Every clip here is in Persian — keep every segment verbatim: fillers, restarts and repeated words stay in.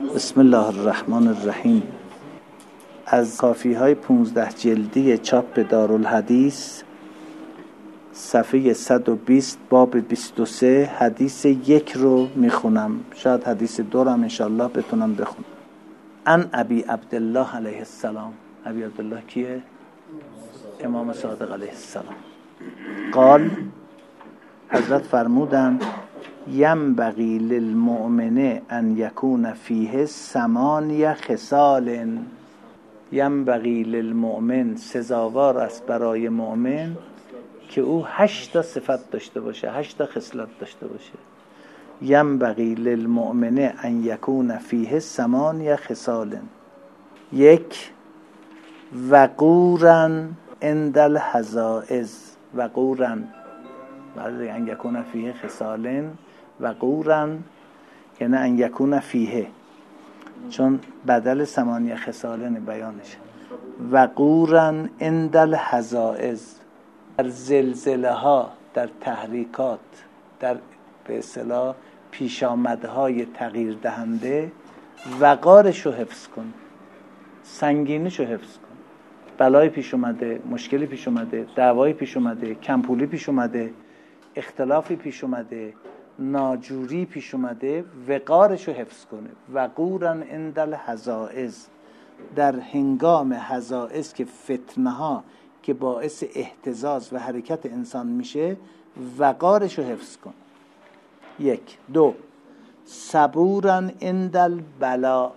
بسم الله الرحمن الرحیم. از کافی های پونزده جلدی چاپ دارالحدیث، صفحه صد و بیست، باب بیست و سه، حدیث یک رو میخونم. شاید حدیث دو رو هم انشاءالله بتونم بخونم. ان ابی عبدالله علیه السلام. ابی عبدالله کیه؟ امام صادق علیه السلام. قال، حضرت فرمودند ینبغی للمؤمن ان یکون فیه ثمانیه خصال. ینبغی للمؤمن، سزاوار است برای مؤمن که او هشت صفت داشته باشه، هشت خصلت داشته باشه. ینبغی للمؤمن ان یکون فیه ثمانیه خصال. یک، وقورا عند الحزائز. وقورا بعد ان یکون فیه خصال، وقورا یعنی ان یکون فیه، چون بدل ثمانیه خصال بیانشه. وقورا عند الحزائز، در زلزله ها، در تحریکات، در به اصطلاح پیشامدهای تغییر دهنده، وقارشو حفظ کن، سنگینیشو حفظ کن. بلای پیش اومده، مشکلی پیش اومده، دعوایی پیش اومده، کمپولی پیش اومده، اختلافی پیش اومده، ناجوری پیش اومده، وقارشو حفظ کنه. وقورا عند الحزائز، در هنگام حزائز که فتنه ها که باعث اهتزاز و حرکت انسان میشه، وقارشو حفظ کن. یک. دو، صبورا عند البلا.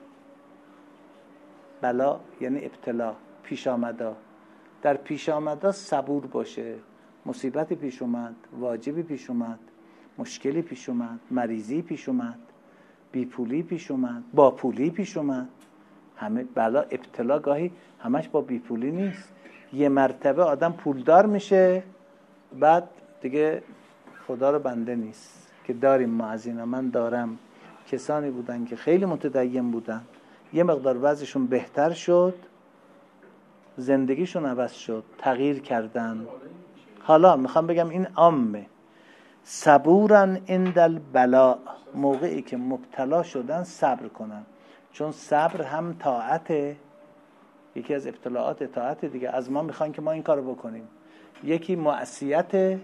بلا یعنی ابتلا، پیش آمدا. در پیش آمدا صبور باشه. مصیبتی پیش اومد، واجبی پیش اومد، مشکلی پیش اومد، مریضی پیش اومد، بیپولی پیش اومد، با پولی پیش اومد. همه بلا ابتلا گاهی همش با بیپولی نیست. یه مرتبه آدم پولدار میشه، بعد دیگه خدا رو بنده نیست. که داریم ما از اینا. من دارم کسانی بودن که خیلی متدین بودن، یه مقدار وضعشون بهتر شد، زندگیشون عوض شد، تغییر کردن. حالا میخوام بگم این عامه. صبورا عند البلا، موقعی که مبتلا شدن صبر کنن، چون صبر هم طاعته. یکی از ابتلاعات طاعت دیگه. از ما میخوان که ما این کارو بکنیم. یکی معصیت،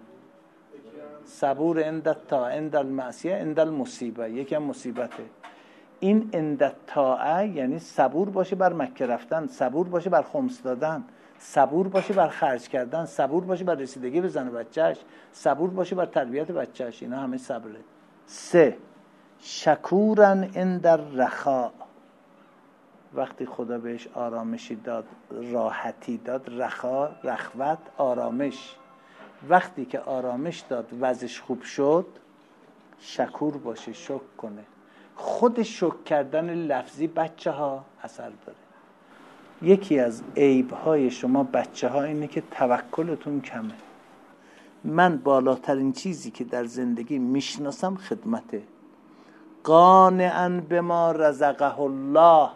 صبور عند الطاعه عند المعصیه عند المصیبه. یکی هم مصیبته. این عند الطاعه یعنی صبور باشه بر مکه رفتن، صبور باشه بر خمس دادن، صبور باشه بر خرج کردن، صبور باشه بر رسیدگی به زن و بچهش، صبور باشه بر تربیت بچهش. اینا همه صبره. سه، شکورا عند الرخاء، وقتی خدا بهش آرامشی داد، راحتی داد، رخا، رخوت، آرامش. وقتی که آرامش داد، وضعش خوب شد، شکور باشه، شکر کنه. خود شکر کردن لفظی بچه ها اثر داره. یکی از عیب‌های شما بچه ها اینه که توکلتون کمه. من بالاترین چیزی که در زندگی میشناسم خدمته. قانعاً بما رزقه الله،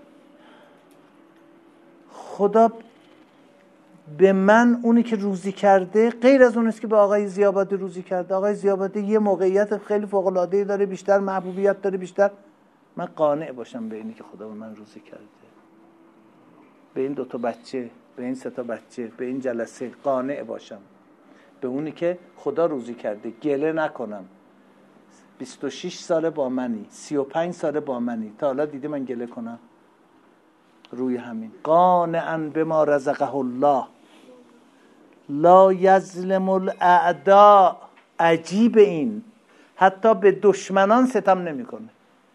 خدا به من اونی که روزی کرده غیر از اون است که به آقای ضیاءبادی روزی کرده. آقای ضیاءبادی یه موقعیت خیلی فوق‌العاده‌ای داره، بیشتر محبوبیت داره، بیشتر. من قانع باشم به اینی که خدا به من روزی کرده، به این دو تا بچه، به این سه تا بچه، به این جلسه قانع باشم به اونی که خدا روزی کرده. گله نکنم. بیست و شش ساله با منی، سی و پنج ساله با منی، تا حالا دیدی من گله کنم؟ روی همین قانعاً بما رزقه الله لا یظلم الاعداء. عجیب این، حتی به دشمنان ستم نمیکنه،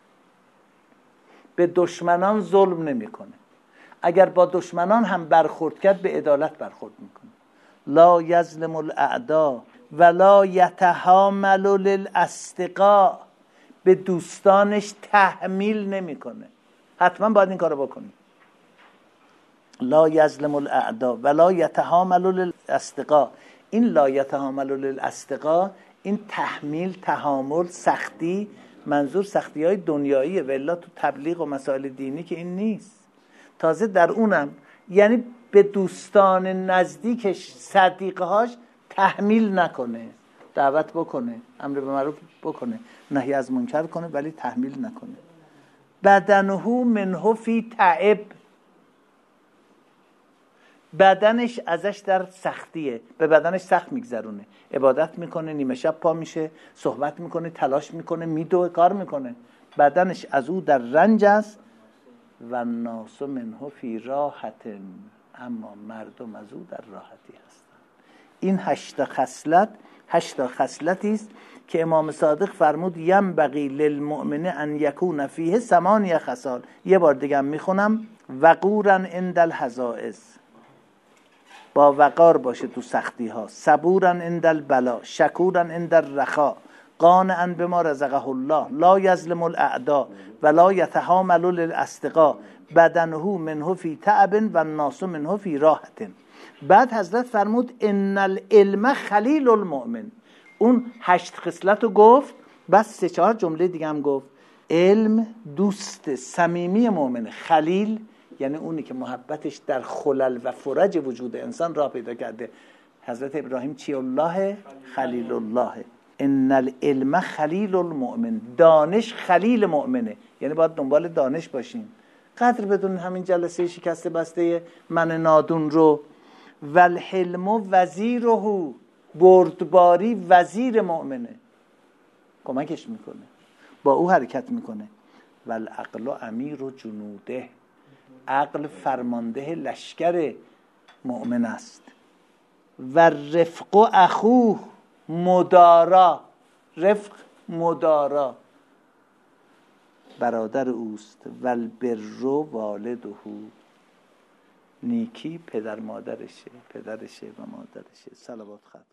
به دشمنان ظلم نمیکنه. اگر با دشمنان هم برخورد کرد، به عدالت برخورد میکنه. لا یظلم الاعداء ولا یتحامل للاصدقاء، به دوستانش تحمیل نمیکنه. حتما باید این کارو بکنی. لا یظلم الاعداء ولا یتحامل للاصدقاء. این لا یتحامل للاصدقاء، این تحمیل، تحامل، سختی، منظور سختی های دنیاییه، ولی تو تبلیغ و مسائل دینی که این نیست. تازه در اونم یعنی به دوستان نزدیکش، صدیقهاش تحمیل نکنه، دعوت بکنه، امر به معروف بکنه، نهی از منکر کنه، ولی تحمیل نکنه. بدنه منه فی تعب، بدنش ازش در سختیه، به بدنش سخت میگذرونه، عبادت میکنه، نیمه شب پا میشه، صحبت میکنه، تلاش میکنه، میدوه، کار میکنه، بدنش از او در رنج است. و الناس منه فی راحت، اما مردم از او در راحتی هستند. این هشت خصلت هشت خصلتی است که امام صادق فرمود ینبغی للمؤمن ان یکون فیه ثمانیه خصال. یه بار دیگه هم میخونم: وقورا عند الحزائز، با وقار باشه تو سختی ها، صبورا عند البلا، شکورا عند الرخا، قانعا بما رزقه الله، لا یظلم الاعداء ولا یتحامل للاصدقاء، بدنه منه فی تعب و الناس منه فی راحت. بعد حضرت فرمود ان العلم خلیل المؤمن. اون هشت خصلت رو گفت، بس سه چهار جمله دیگه هم گفت. علم دوست صمیمی مؤمنه. خلیل یعنی اونی که محبتش در خلل و فرج وجود انسان راه پیدا کرده. حضرت ابراهیم چی الله؟ خلیل الله. ان العلم خلیل المؤمن، دانش خلیل مؤمنه، یعنی باید دنبال دانش باشیم. قدر بدون همین جلسه شکسته بسته من نادون رو. والحلم وزیره، بردباری وزیر مؤمنه، کمکش میکنه، با او حرکت میکنه. والعقل امیر جنوده، عقل فرمانده لشکر مؤمن است. و رفق اخوه مدارا، رفق مدارا برادر اوست. والبر والده، نیکی پدر مادرشه، پدرشه و مادرشه. صلوات خط